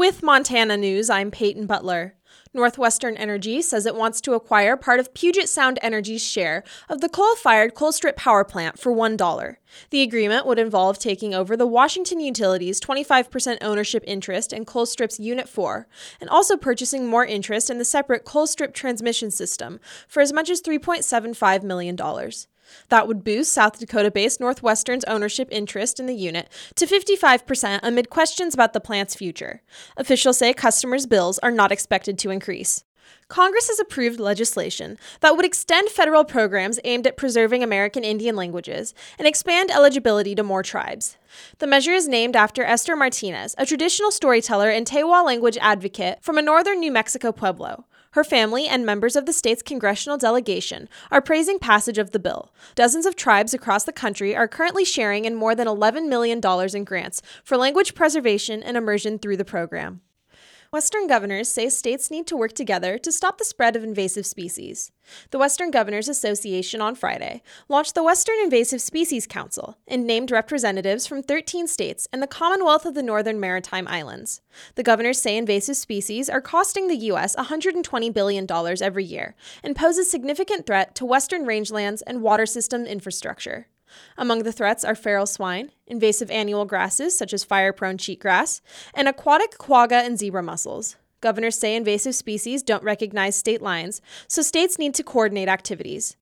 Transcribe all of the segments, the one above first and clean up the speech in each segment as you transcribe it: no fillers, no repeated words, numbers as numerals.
With Montana News, I'm Peyton Butler. Northwestern Energy says it wants to acquire part of Puget Sound Energy's share of the coal-fired Colstrip power plant for $1. The agreement would involve taking over the Washington Utilities' 25% ownership interest in Colstrip's Unit 4, and also purchasing more interest in the separate Colstrip transmission system for as much as $3.75 million. That would boost South Dakota-based Northwestern's ownership interest in the unit to 55% amid questions about the plant's future. Officials say customers' bills are not expected to increase. Congress has approved legislation that would extend federal programs aimed at preserving American Indian languages and expand eligibility to more tribes. The measure is named after Esther Martinez, a traditional storyteller and Tewa language advocate from a northern New Mexico pueblo. Her family and members of the state's congressional delegation are praising passage of the bill. Dozens of tribes across the country are currently sharing in more than $11 million in grants for language preservation and immersion through the program. Western governors say states need to work together to stop the spread of invasive species. The Western Governors Association on Friday launched the Western Invasive Species Council and named representatives from 13 states and the Commonwealth of the Northern Maritime Islands. The governors say invasive species are costing the U.S. $120 billion every year and pose a significant threat to Western rangelands and water system infrastructure. Among the threats are feral swine, invasive annual grasses such as fire-prone cheatgrass, and aquatic quagga and zebra mussels. Governors say invasive species don't recognize state lines, so states need to coordinate activities.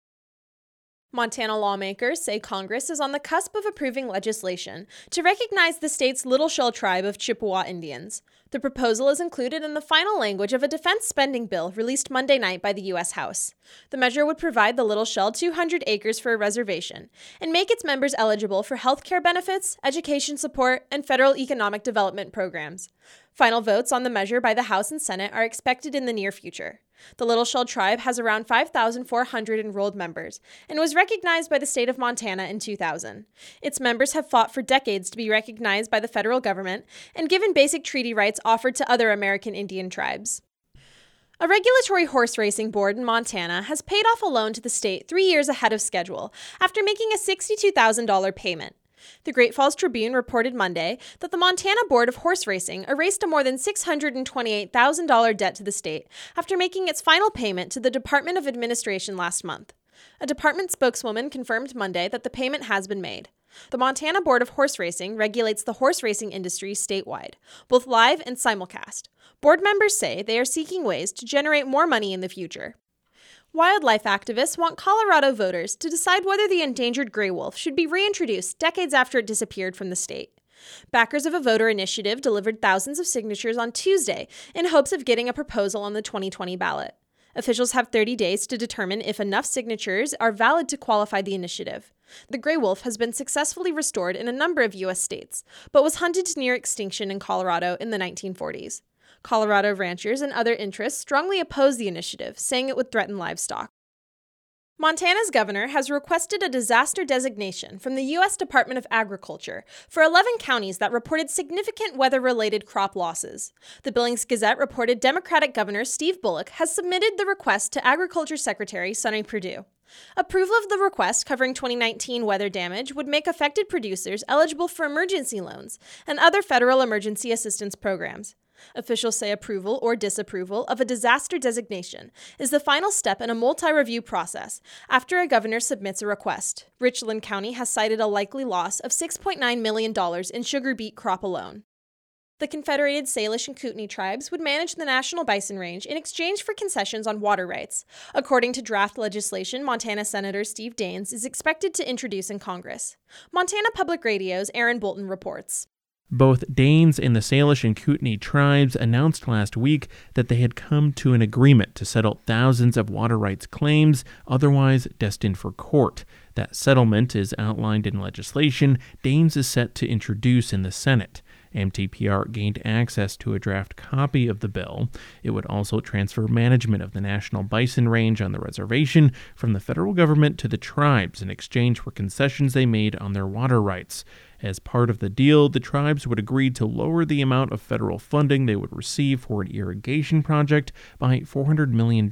Montana lawmakers say Congress is on the cusp of approving legislation to recognize the state's Little Shell tribe of Chippewa Indians. The proposal is included in the final language of a defense spending bill released Monday night by the U.S. House. The measure would provide the Little Shell 200 acres for a reservation and make its members eligible for health care benefits, education support, and federal economic development programs. Final votes on the measure by the House and Senate are expected in the near future. The Little Shell tribe has around 5,400 enrolled members and was recognized by the state of Montana in 2000. Its members have fought for decades to be recognized by the federal government and given basic treaty rights offered to other American Indian tribes. A regulatory horse racing board in Montana has paid off a loan to the state 3 years ahead of schedule after making a $62,000 payment. The Great Falls Tribune reported Monday that the Montana Board of Horse Racing erased a more than $628,000 debt to the state after making its final payment to the Department of Administration last month. A department spokeswoman confirmed Monday that the payment has been made. The Montana Board of Horse Racing regulates the horse racing industry statewide, both live and simulcast. Board members say they are seeking ways to generate more money in the future. Wildlife activists want Colorado voters to decide whether the endangered gray wolf should be reintroduced decades after it disappeared from the state. Backers of a voter initiative delivered thousands of signatures on Tuesday in hopes of getting a proposal on the 2020 ballot. Officials have 30 days to determine if enough signatures are valid to qualify the initiative. The gray wolf has been successfully restored in a number of U.S. states, but was hunted to near extinction in Colorado in the 1940s. Colorado ranchers and other interests strongly oppose the initiative, saying it would threaten livestock. Montana's governor has requested a disaster designation from the U.S. Department of Agriculture for 11 counties that reported significant weather-related crop losses. The Billings Gazette reported Democratic Governor Steve Bullock has submitted the request to Agriculture Secretary Sonny Perdue. Approval of the request covering 2019 weather damage would make affected producers eligible for emergency loans and other federal emergency assistance programs. Officials say approval or disapproval of a disaster designation is the final step in a multi-review process after a governor submits a request. Richland County has cited a likely loss of $6.9 million in sugar beet crop alone. The Confederated Salish and Kootenai tribes would manage the National Bison Range in exchange for concessions on water rights, according to draft legislation Montana Senator Steve Daines is expected to introduce in Congress. Montana Public Radio's Aaron Bolton reports. Both Daines and the Salish and Kootenai tribes announced last week that they had come to an agreement to settle thousands of water rights claims otherwise destined for court. That settlement is outlined in legislation Daines is set to introduce in the Senate. MTPR gained access to a draft copy of the bill. It would also transfer management of the National Bison Range on the reservation from the federal government to the tribes in exchange for concessions they made on their water rights. As part of the deal, the tribes would agree to lower the amount of federal funding they would receive for an irrigation project by $400 million.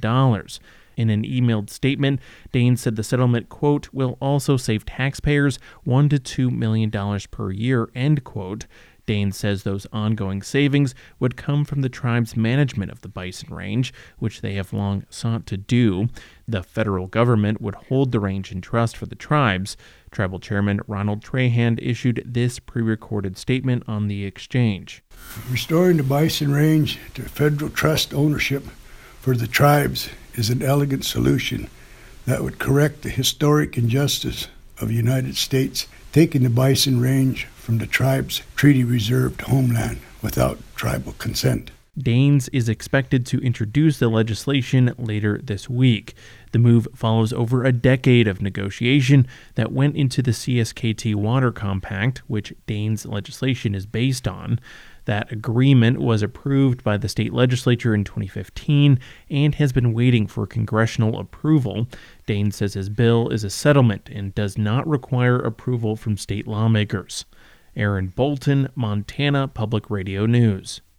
In an emailed statement, Daines said the settlement, quote, will also save taxpayers $1 to $2 million per year, end quote. Daines says those ongoing savings would come from the tribe's management of the bison range, which they have long sought to do. The federal government would hold the range in trust for the tribes. Tribal Chairman Ronald Trahan issued this pre-recorded statement on the exchange. Restoring the bison range to federal trust ownership for the tribes is an elegant solution that would correct the historic injustice of the United States taking the bison range from the tribe's treaty-reserved homeland without tribal consent. Daines is expected to introduce the legislation later this week. The move follows over a decade of negotiation that went into the CSKT Water Compact, which Daines' legislation is based on. That agreement was approved by the state legislature in 2015 and has been waiting for congressional approval. Daines says his bill is a settlement and does not require approval from state lawmakers. Aaron Bolton, Montana Public Radio News.